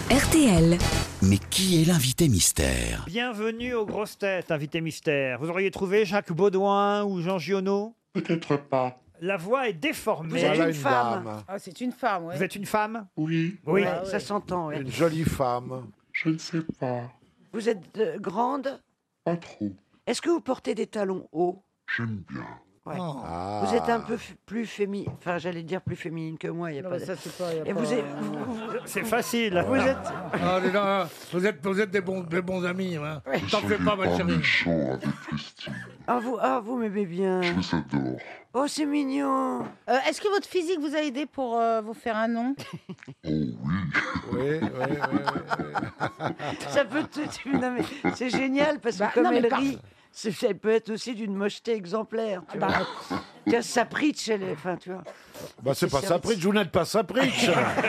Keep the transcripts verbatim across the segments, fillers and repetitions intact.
R T L. Mais qui est l'invité mystère? Bienvenue aux grosses têtes, invité mystère. Vous auriez trouvé Jacques Baudouin ou Jean Giono? Peut-être pas. La voix est déformée. Vous êtes Voilà une, une femme. dame. Ah, c'est une femme, ouais. Vous êtes une femme? Oui, Oui. Ouais, Ouais. ça s'entend, ouais. Une jolie femme. je ne sais pas. Vous êtes euh, grande. Pas trop. Est-ce que vous portez des talons hauts? J'aime bien. Ouais. Ah. Vous êtes un peu f- plus féminine. Enfin, j'allais dire plus féminine que moi. Il y a Non, pas mais de- ça, c'est pas... y a Et pas- vous êtes, vous, vous- C'est facile. vous êtes. Ah, les gars, vous êtes, vous êtes des, bons, des bons amis. Hein. T'en fais pas, ma Pas chérie. méchant avec Christine. Ah vous, ah vous m'aimez bien. Je les adore. Oh c'est mignon. Euh, Est-ce que votre physique vous a aidé pour euh, vous faire un nom? Oh oui. Oui, oui, oui, oui. Ça peut te... non, mais c'est génial parce que Bah, comme non, mais elle par- rit, c'est- elle peut être aussi d'une mocheté exemplaire. Tu vois. Bah, Tiens, sa pritch, elle est. Enfin, tu vois. Bah, c'est pas C'est sa pritch, vous n'êtes pas sa pritch.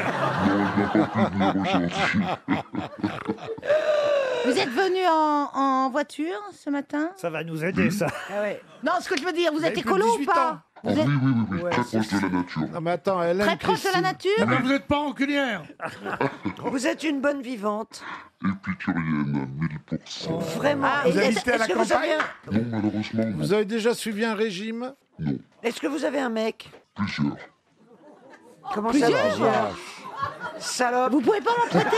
vous êtes venu en, en voiture ce matin? Ça va nous aider, ça. Ah ouais. Non, ce que je veux dire, vous êtes avez plus écolo de ou dix-huit pas? ans. Ah oui, oui, oui, oui. Ouais, Très c'est- proche de la nature. Non, mais attends, elle aime Très proche de la Christine. nature? Mais vous n'êtes pas rancunière. Vous êtes une bonne vivante. Épicurienne, mille pour cent. Vraiment. Ah, Et vous est-ce- habitez à la est-ce que vous avez campagne un- Non, malheureusement, non. Vous avez déjà suivi un régime? Non. Est-ce que vous avez un mec? Plusieurs. Comment Plusieurs ça plusieurs Salope. Vous pouvez pas m'en prêter?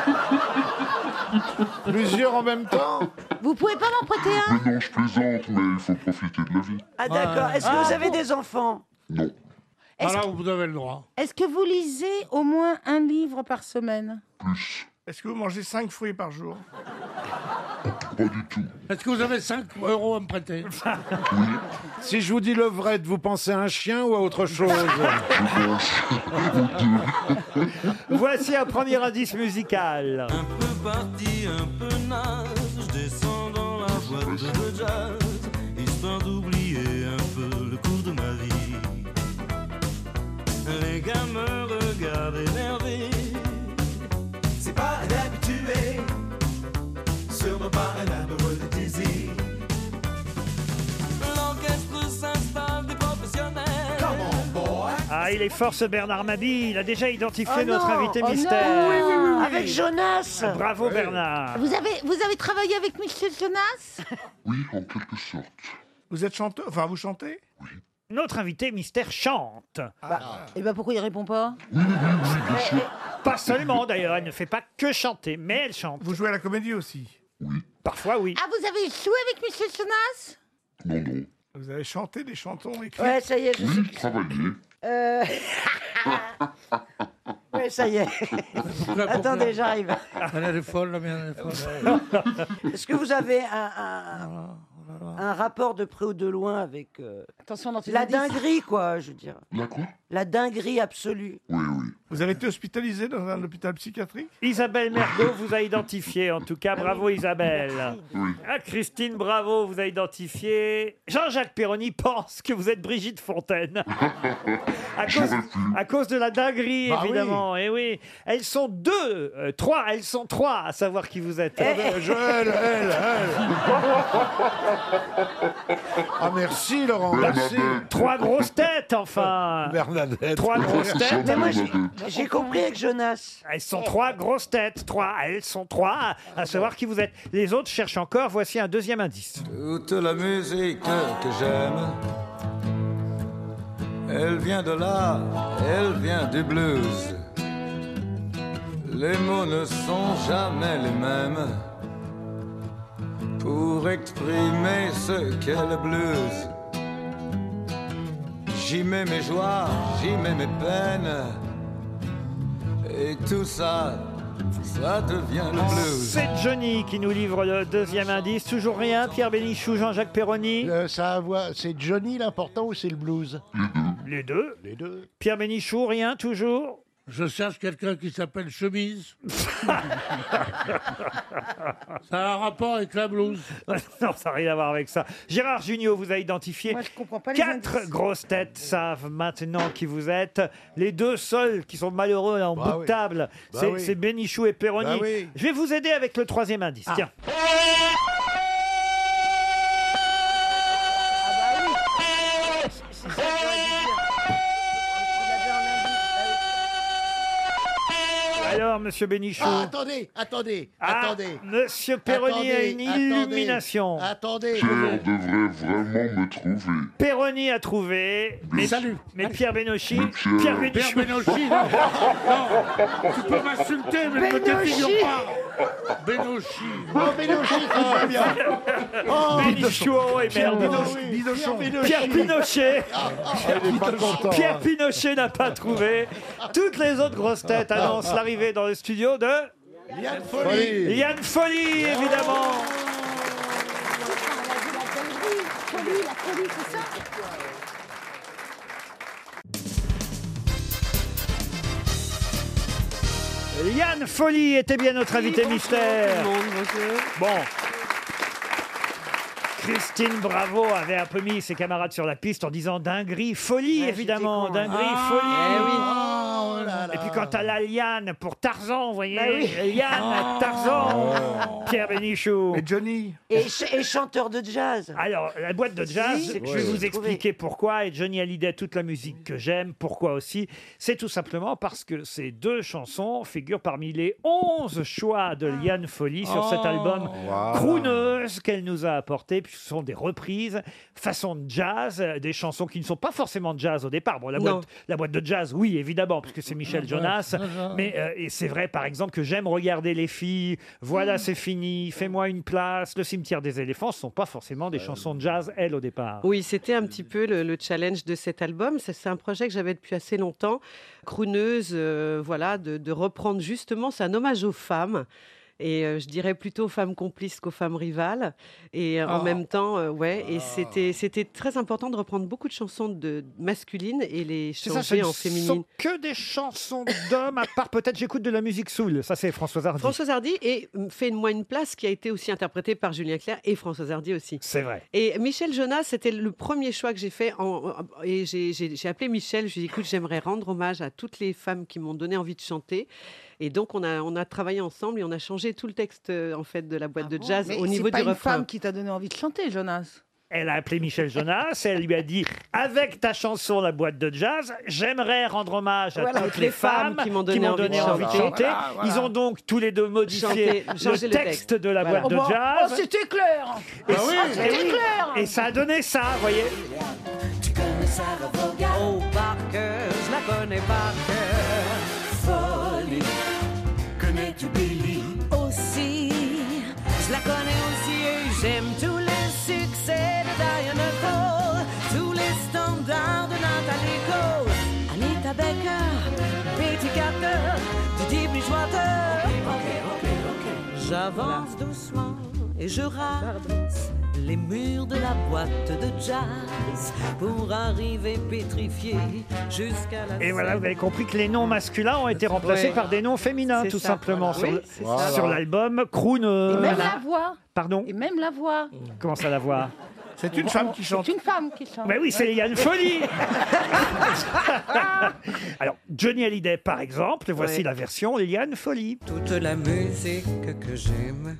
Plusieurs en même temps? Vous pouvez pas m'en prêter un? Mais non, je plaisante, mais il faut profiter de la vie. Ah d'accord. Est-ce que Ah, vous avez bon. des enfants? Non. Est-ce Alors, vous avez le droit. Est-ce que vous lisez au moins un livre par semaine? Plus. Est-ce que vous mangez cinq fruits par jour? Pas du tout. Est-ce que vous avez cinq euros à me prêter? Si je vous dis levrette, vous pensez à un chien ou à autre chose? Voici un premier indice musical. Un peu parti, un peu naze, je descends dans la boîte de jazz, histoire d'oublier un peu le cours de ma vie. Les gars me regardent énervés, c'est pas un habitué, sûrement pas un amoureux de désir. L'orchestre s'installe des professionnels. Ah, il est fort ce Bernard Mabille. Il a déjà identifié Oh notre non, invité oh non. mystère. Oui, oui, oui, Avec Jonas. Bravo Bernard. Vous avez, vous avez travaillé avec Michel Jonas? Oui, en quelque sorte. Vous êtes chanteur? Enfin, vous chantez? Notre invité mystère chante. Et ben pourquoi il répond pas? Pas seulement d'ailleurs, elle ne fait pas que chanter, mais elle chante. Vous jouez à la comédie aussi? Parfois oui. Ah, vous avez joué avec Michel Jonas? Non, non. Vous avez chanté des chantons écrits? Ouais, ça y est. Je Oui, sais. travailler. Euh... ouais, ça y est. Attendez, j'arrive. Elle est folle, la mienne, elle est folle. Est-ce que vous avez un, un, un rapport de près ou de loin avec euh, Attention dans tes la indices. dinguerie, quoi, je veux dire. La quoi? La dinguerie absolue. Oui, oui. Vous avez été hospitalisé dans un hôpital psychiatrique? Isabelle Mergo vous a identifié, en tout cas, bravo Isabelle. Oui. Ah, Christine Bravo vous a identifié. Jean-Jacques Perroni pense que vous êtes Brigitte Fontaine. À cause, J'aurais pu. à cause de la dinguerie, Bah évidemment. Et oui, elles sont deux, euh, trois, elles sont trois à savoir qui vous êtes. Euh, Joël, elle, elle. Ah merci Laurent, merci. Trois grosses têtes, enfin. Bernadette. Trois grosses têtes. Mais moi, j'ai- j'ai compris avec Jonas. Elles sont trois grosses têtes. Trois, elles sont trois à, à savoir qui vous êtes. Les autres cherchent encore. Voici un deuxième indice. Toute la musique que j'aime, elle vient de là, elle vient du blues. Les mots ne sont jamais les mêmes pour exprimer ce qu'est le blues. J'y mets mes joies, j'y mets mes peines, et tout ça, ça devient le blues. C'est Johnny qui nous livre le deuxième indice. Toujours rien, Pierre Bénichou, Jean-Jacques Perroni. Euh, ça a à voir- C'est Johnny l'important ou c'est le blues? Les deux. Les deux. Pierre Bénichou, rien, toujours. Je cherche quelqu'un qui s'appelle Chemise. Ça a un rapport avec la blouse. Non, ça n'a rien à voir avec ça. Gérard Jugnot vous a identifié. Moi, je comprends pas les Quatre indices. grosses têtes savent maintenant qui vous êtes. Les deux seuls qui sont malheureux là, en Bah bout de oui. table, Bah c'est oui. c'est Bénichou et Perroni. Bah oui. Je vais vous aider avec le troisième indice. Tiens. C'est ça que j'aurais dû dire. Il avait un indice. Alors, Monsieur Bénichou. Ah, attendez, attendez, Ah, attendez. Monsieur Perroni a une Attendez, illumination. Attendez. Pierre devrait vraiment me trouver. Perroni a trouvé. Mais, Salut. mais Pierre Bénochi. Mais Pierre- Pierre Père Bénichou. Bénochi, non. Non, tu peux m'insulter, mais ne me défigure pas. Bénochi. Oh, Bénochi, ça va bien. Oh, Bénichou et merde. Pierre Pinochet. Elle est pas content. Pierre Pinochet n'a pas trouvé. Toutes les autres grosses têtes annoncent l'arrivée dans le studio de Liane Folie. Liane Folie, évidemment. Liane Folie était bien notre invité mystère. Bon. Christine Bravo avait un peu mis ses camarades sur la piste en disant dinguerie, folie, Ouais, évidemment, j'étais con, dinguerie, hein. folie. Oh là là. Et puis quant à la Liane pour Tarzan, vous voyez, Bah oui. Liane, Tarzan, Pierre Bénichou. Et Johnny Et, ch- et chanteur de jazz. Alors, la boîte de jazz, Si, je vais oui. vous expliquer pourquoi. Et Johnny Hallyday, toute la musique que j'aime, pourquoi aussi. C'est tout simplement parce que ces deux chansons figurent parmi les onze choix de Liane Folie sur cet album Wow. crooneuse qu'elle nous a apporté. Puis ce sont des reprises, façon de jazz, euh, des chansons qui ne sont pas forcément jazz au départ. Bon, la, Non. boîte, la boîte de jazz, oui, évidemment, puisque c'est Michel Jonas. Mais euh, et c'est vrai, par exemple, que j'aime regarder les filles. Voilà, c'est fini. Fais-moi une place. Le cimetière des éléphants, ce ne sont pas forcément des chansons de jazz, elles, au départ. Oui, c'était un petit peu le, le challenge de cet album. Ça, C'est un projet que j'avais depuis assez longtemps. Crooneuse, euh, voilà, de, de reprendre justement, c'est un hommage aux femmes. Et euh, je dirais plutôt aux femmes complices qu'aux femmes rivales. Et euh, en Ah. même temps, euh, ouais, et c'était, c'était très important de reprendre beaucoup de chansons de, masculines et les C'est ça, ce changer ne en féminine. sont que des chansons d'hommes, à part peut-être j'écoute de la musique soul. Ça, c'est Françoise Hardy. Françoise Hardy et euh, Fais-moi une place qui a été aussi interprétée par Julien Clerc et Françoise Hardy aussi. C'est vrai. Et Michel Jonas, c'était le premier choix que j'ai fait. En, en- et j'ai, j'ai- j'ai appelé Michel, je lui ai dit, écoute, j'aimerais rendre hommage à toutes les femmes qui m'ont donné envie de chanter. Et donc, on a, on a travaillé ensemble et on a changé tout le texte euh, en fait, de la boîte de jazz Mais au niveau c'est pas du une refrain. femme qui t'a donné envie de chanter, Jonas. Elle a appelé Michel Jonas, elle lui a dit avec ta chanson La boîte de jazz, j'aimerais rendre hommage à Voilà, toutes les femmes qui m'ont donné, envie, de chanter. Voilà, voilà. Ils ont donc tous les deux modifié Chanter, le, changer texte le texte. de la Voilà. boîte de Oh, bah, jazz. oh, c'était clair. et, Ah oui. et C'était oui. clair. Et ça a donné ça, vous voyez. Tu connais Sarah Vaughan? Oh, par cœur, je la connais par cœur. Folie, connais-tu Billy? Aussi, je la connais aussi et j'aime tous les succès de Diana Cole, tous les standards de Natalie Cole, Anita Baker, Betty Carter, Didi Bridgewater. J'avance doucement et je rase les murs de la boîte de jazz pour arriver pétrifié jusqu'à la Et voilà, scène. vous avez compris que les noms masculins ont été remplacés Ouais. par des noms féminins, C'est tout ça, simplement, voilà. sur, Oui, le- c'est ça. sur l'album Et Crooneuse. même la voix. Pardon. Et même la voix. Comment ça la voix? C'est une femme qui chante. C'est une femme qui chante. Mais oui, c'est Liane Folie. Alors, Johnny Hallyday, par exemple, voici Ouais. la version Liane Folie. Toute la musique que j'aime,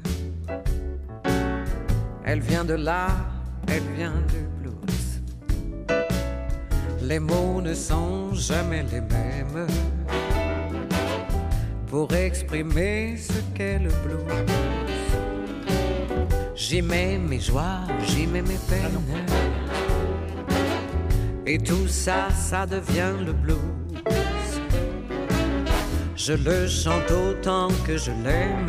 elle vient de là, elle vient du blues. Les mots ne sont jamais les mêmes pour exprimer ce qu'est le blues. J'y mets mes joies, j'y mets mes peines. Et tout ça, ça devient le blues. Je le chante autant que je l'aime.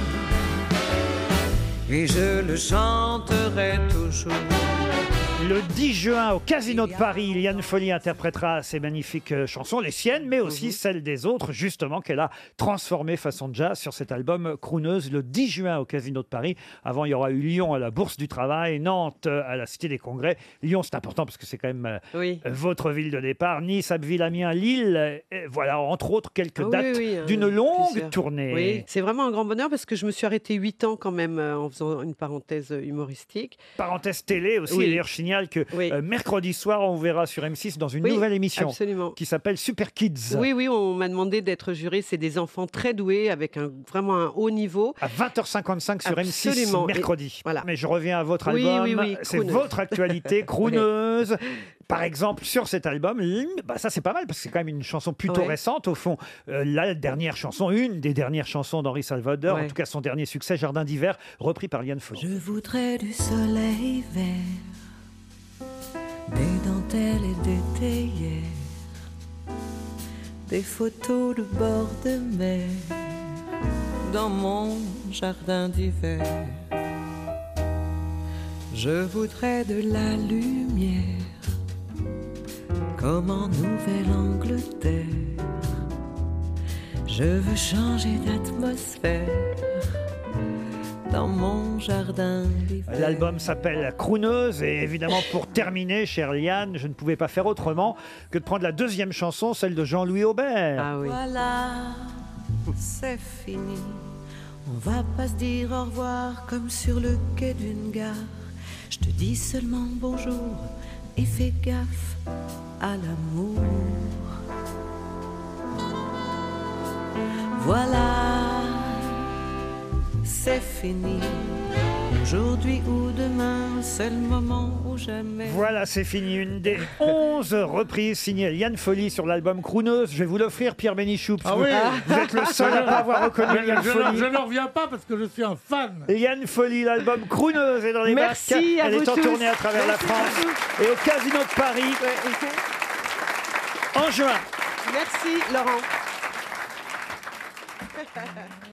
Et je le chanterai toujours. Le dix juin, au Casino de Paris, Liane Folie interprétera ces magnifiques euh, chansons, les siennes, mais aussi celles des autres, justement, qu'elle a transformées façon jazz sur cet album Crooneuse, le dix juin au Casino de Paris. Avant, il y aura eu Lyon à la Bourse du Travail, Nantes euh, à la Cité des Congrès. Lyon, c'est important parce que c'est quand même euh, Oui. votre ville de départ. Nice, Abbeville, Amiens, Lille. euh, et voilà, entre autres, quelques Ah oui, dates oui, euh, d'une longue plusieurs. tournée. Oui, c'est vraiment un grand bonheur parce que je me suis arrêtée huit ans quand même euh, en faisant une parenthèse humoristique. Parenthèse télé aussi, Oui. et d'ailleurs, je finis signale que euh, mercredi soir, on vous verra sur M six dans une Oui, nouvelle émission absolument. qui s'appelle Super Kids. Oui, oui, on m'a demandé d'être juré. C'est des enfants très doués avec un, vraiment un haut niveau. À vingt heures cinquante-cinq sur M six Absolument. mercredi. Et voilà. Mais je reviens à votre Oui, album. oui, oui, C'est crooneuse. votre actualité, crooneuse. Par exemple, sur cet album, bah ça c'est pas mal parce que c'est quand même une chanson plutôt Ouais. récente. Au fond, euh, la dernière chanson, une des dernières chansons d'Henri Salvador, Ouais. en tout cas son dernier succès, Jardin d'hiver, repris par Liane Folly. Je voudrais du soleil vert, des dentelles et des théières, des photos de bord de mer dans mon jardin d'hiver. Je voudrais de la lumière comme en Nouvelle-Angleterre. Je veux changer d'atmosphère dans mon jardin d'hiver. L'album s'appelle Crooneuse et évidemment pour terminer, chère Liane, je ne pouvais pas faire autrement que de prendre la deuxième chanson, celle de Jean-Louis Aubert. Ah oui. Voilà, c'est fini. On va pas se dire au revoir comme sur le quai d'une gare. Je te dis seulement bonjour et fais gaffe à l'amour. Voilà, c'est fini. Aujourd'hui ou demain, c'est le moment ou jamais. Voilà, c'est fini. Une des onze reprises signées Liane Folly sur l'album Crooneuse. Je vais vous l'offrir, Pierre Bénichou. Ah vous, oui. vous êtes le seul à pas avoir reconnu Je- Liane je, Folly. je n'en reviens pas parce que je suis un fan. Liane Folly, l'album Crooneuse est dans les Merci bacs. à Elle vous est en tous. tournée à travers Merci la France beaucoup. et au Casino de Paris en juin. Merci, Laurent.